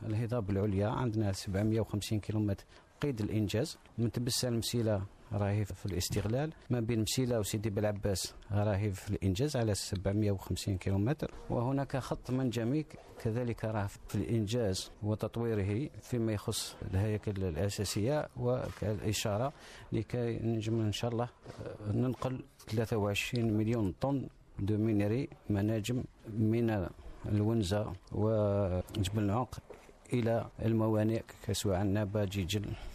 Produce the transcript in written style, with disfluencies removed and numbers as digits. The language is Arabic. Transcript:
الهضاب العليا عندنا 750 كيلومتر قيد الإنجاز. من تبسل مسيلة راهي في الاستغلال، ما بين مسيلة وسيدي بالعباس راهي في الإنجاز على 750 كيلومتر. وهناك خط منجمي كذلك راه في الإنجاز وتطويره فيما يخص الهياكل الأساسية والإشارة، لكي نجم إن شاء الله ننقل 23 مليون طن دو مينيري مناجم من الونزة وجبل العنق إلى الموانئ كسوع عنابة، جيجل.